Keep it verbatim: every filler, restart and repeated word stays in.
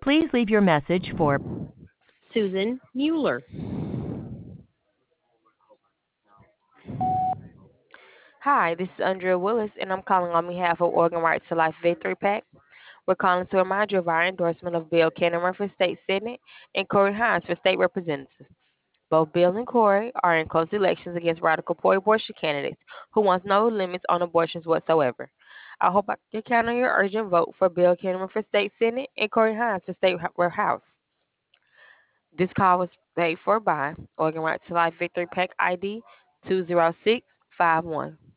Please leave your message for Susan Mueller. Hi, this is Andrea Willis, and I'm calling on behalf of Organ Rights to Life Victory PAC. We're calling to remind you of our endorsement of Bill Kennemer for state senate and Corey Hines for state representative. Both Bill and Corey are in close elections against radical pro-abortion candidates who want no limits on abortions whatsoever. I hope I can count on your urgent vote for Bill Kennemer for state senate and Corey Hines for state house. This call was paid for by Organ Rights to Life Victory PAC I D two zero six five one.